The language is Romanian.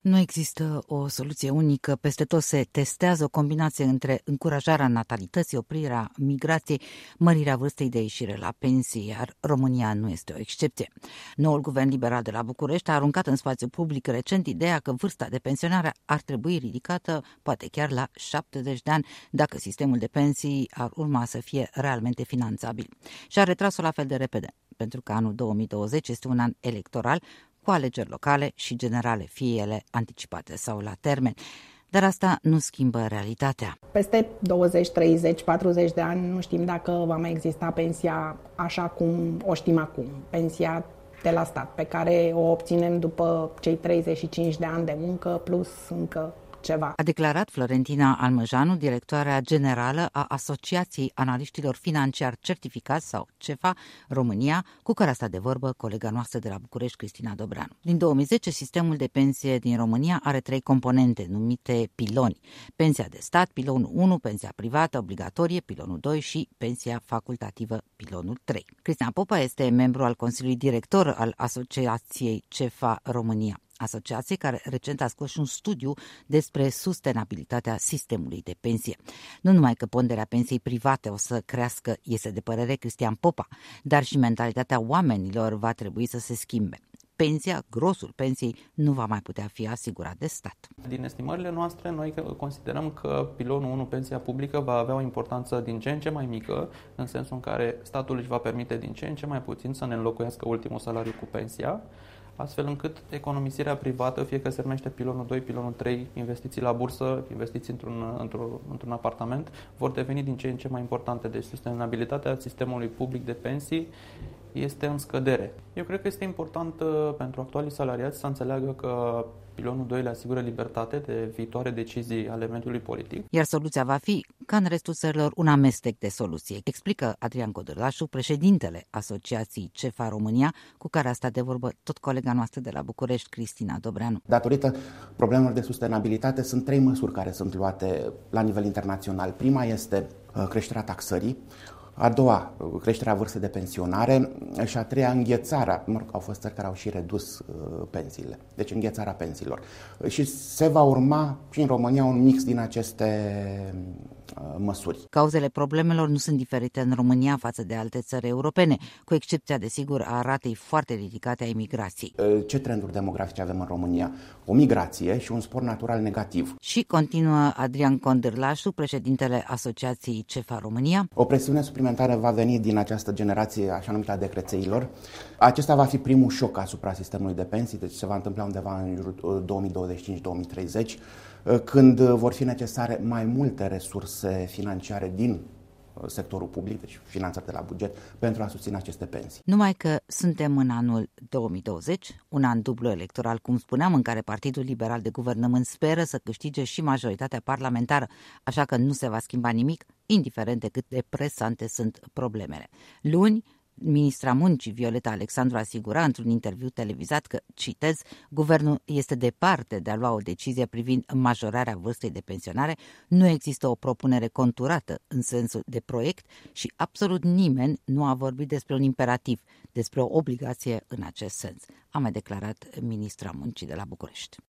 Nu există o soluție unică. Peste tot se testează o combinație între încurajarea natalității, oprirea migrației, mărirea vârstei de ieșire la pensii, iar România nu este o excepție. Noul guvern liberal de la București a aruncat în spațiu public recent ideea că vârsta de pensionare ar trebui ridicată, poate chiar la 70 de ani, dacă sistemul de pensii ar urma să fie realmente finanțabil. Și a retras-o la fel de repede, pentru că anul 2020 este un an electoral, cu alegeri locale și generale, fie ele anticipate sau la termen. Dar asta nu schimbă realitatea. Peste 20, 30, 40 de ani nu știm dacă va mai exista pensia așa cum o știm acum. Pensia de la stat, pe care o obținem după cei 35 de ani de muncă plus încă ceva. A declarat Florentina Almăjanu, directoarea generală a Asociației Analiștilor Financiari Certificați sau CEFA România, cu care a stat de vorbă colega noastră de la București, Cristina Dobreanu. Din 2010, sistemul de pensie din România are 3 componente numite piloni. Pensia de stat, pilonul 1, pensia privată obligatorie, pilonul 2 și pensia facultativă, pilonul 3. Cristian Popa este membru al Consiliului Director al Asociației CEFA România, asociație care recent a scos un studiu despre sustenabilitatea sistemului de pensie. Nu numai că ponderea pensiei private o să crească, este de părere Cristian Popa, dar și mentalitatea oamenilor va trebui să se schimbe. Pensia, grosul pensiei, nu va mai putea fi asigurat de stat. Din estimările noastre, noi considerăm că pilonul 1, pensia publică, va avea o importanță din ce în ce mai mică, în sensul în care statul își va permite din ce în ce mai puțin să ne înlocuiască ultimul salariu cu pensia, astfel încât economisirea privată, fie că se numește pilonul 2, pilonul 3, investiții la bursă, investiții într-un apartament, vor deveni din ce în ce mai importante. Deci sustenabilitatea sistemului public de pensii este în scădere. Eu cred că este important pentru actualii salariați să înțeleagă că pilonul 2 le asigură libertate de viitoare decizii ale mediului politic. Iar soluția va fi, ca în restul țărilor, un amestec de soluții, explică Adrian Codrlașu, președintele Asociației CEFA România, cu care a stat de vorbă tot colega noastră de la București, Cristina Dobreanu. Datorită problemelor de sustenabilitate, sunt 3 măsuri care sunt luate la nivel internațional. Prima este creșterea taxării, a doua, creșterea vârstei de pensionare și a treia, înghețarea. Au fost țări care au și redus pensiile, deci înghețarea pensiilor. Și se va urma și în România un mix din aceste măsuri. Cauzele problemelor nu sunt diferite în România față de alte țări europene, cu excepția, desigur, a ratei foarte ridicate a imigrației. Ce trenduri demografice avem în România? O migrație și un spor natural negativ. Și continuă Adrian Condârlașu, președintele Asociației CEFA România. O presiune suplimentară va veni din această generație așa numită a decrețeilor. Acesta va fi primul șoc asupra sistemului de pensii, deci se va întâmpla undeva în jurul 2025-2030, când vor fi necesare mai multe resurse financiare din sectorul public, deci finanțate de la buget, pentru a susține aceste pensii. Numai că suntem în anul 2020, un an dublu electoral, cum spuneam, în care Partidul Liberal de Guvernământ speră să câștige și majoritatea parlamentară, așa că nu se va schimba nimic, indiferent de cât de presante sunt problemele. Luni, ministra Muncii, Violeta Alexandru, asigura într-un interviu televizat că, citez, guvernul este departe de a lua o decizie privind majorarea vârstei de pensionare, nu există o propunere conturată în sensul de proiect și absolut nimeni nu a vorbit despre un imperativ, despre o obligație în acest sens, a mai declarat ministra Muncii de la București.